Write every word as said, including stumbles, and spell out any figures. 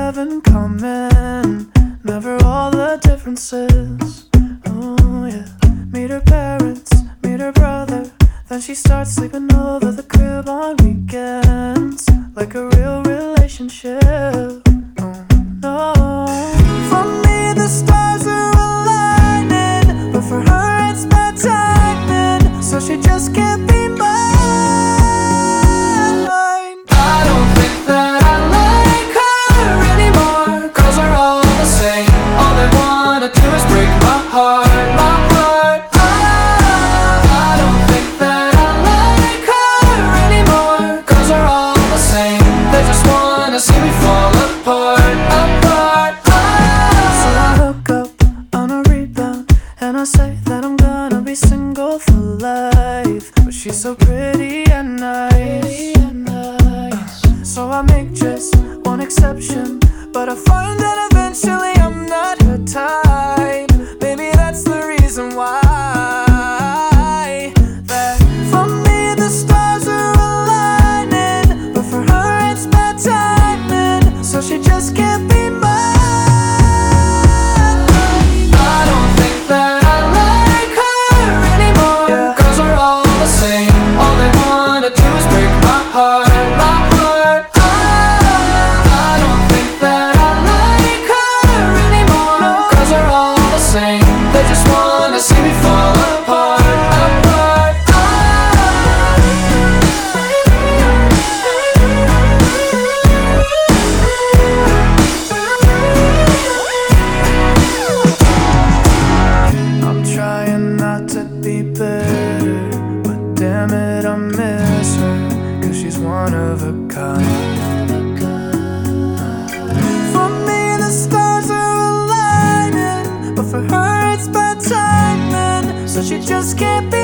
have in common, never all the differences. Oh yeah, meet her parents, meet her brother, then she starts sleeping over the crib on weekends, like a real relationship. Oh no, for me the stars are aligning, but for her it's bad timing, so she just can't be mine. I don't think that I like her anymore, 'cause we're all the same. All they wanna do is break my heart, my heart. I, I don't think that I like her anymore, 'cause we're all the same. They just wanna see me fall apart, apart. So I hook up on a rebound, and I say that I'm gonna be single for life, but she's so pretty and nice. So I make just one exception, but I find that eventually I'm not her type. Maybe that's the reason why. That for me the stars are aligning, but for her it's bad timing, so she just can't be mine. I don't think that I like her anymore, yeah, 'cause we're all the same. All they wanna do is break my heart, my heart. They just wanna see me fall apart, apart. I'm trying not to be bitter, but damn it, I miss her, 'cause she's one of a kind. For me the stars are aligning, but for her it's bad timing, so she just can't be